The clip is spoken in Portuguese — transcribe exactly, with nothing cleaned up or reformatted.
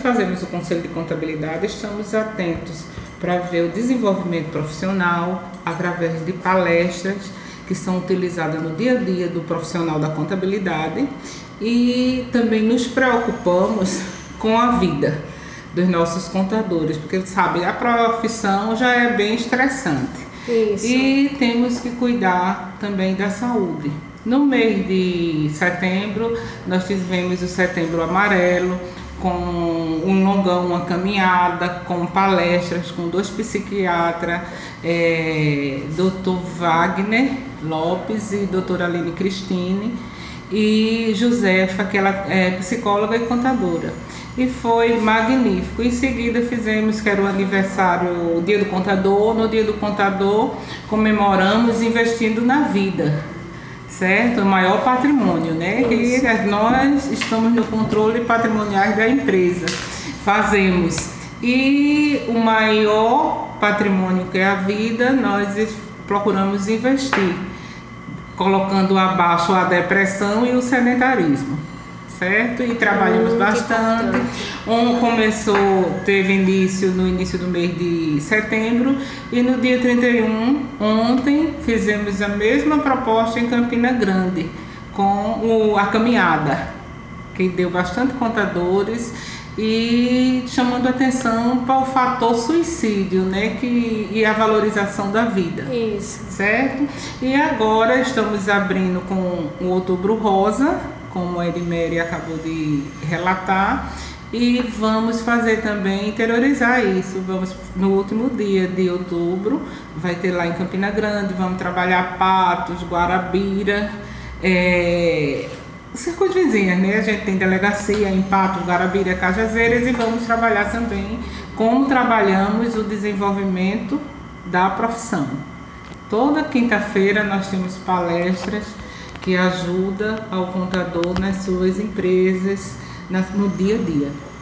fazemos o Conselho de Contabilidade, estamos atentos para ver o desenvolvimento profissional através de palestras que são utilizadas no dia a dia do profissional da contabilidade, e também nos preocupamos com a vida dos nossos contadores, porque sabe, a profissão já é bem estressante. Isso. E temos que cuidar também da saúde. No mês de setembro, nós tivemos o Setembro Amarelo, com um longão, uma caminhada, com palestras com dois psiquiatras, é, doutor Wagner Lopes e doutora Aline Cristine, e Josefa, que ela é psicóloga e contadora. E foi magnífico. Em seguida fizemos, que era o aniversário, o Dia do Contador. No Dia do Contador comemoramos investindo na vida, certo? O maior patrimônio, né? E nós estamos no controle patrimonial da empresa, fazemos. E o maior patrimônio, que é a vida, nós procuramos investir, colocando abaixo a depressão e o sedentarismo, certo? E trabalhamos Muito bastante. importante. Um começou, teve início no início do mês de setembro, e no dia trinta e um, ontem, fizemos a mesma proposta em Campina Grande, com o, a caminhada, que deu bastante contadores, e chamando atenção para o fator suicídio, né, que, e a valorização da vida. Isso. Certo? E agora estamos abrindo com o Outubro Rosa, como a Edmery acabou de relatar, e vamos fazer também, interiorizar isso. Vamos, no último dia de outubro, vai ter lá em Campina Grande, vamos trabalhar Patos, Guarabira, é, circuito vizinhas, né? A gente tem delegacia em Patos, Guarabira, Cajazeiras, e vamos trabalhar também como trabalhamos o desenvolvimento da profissão. Toda quinta-feira nós temos palestras que ajudam ao contador nas suas empresas, no dia a dia.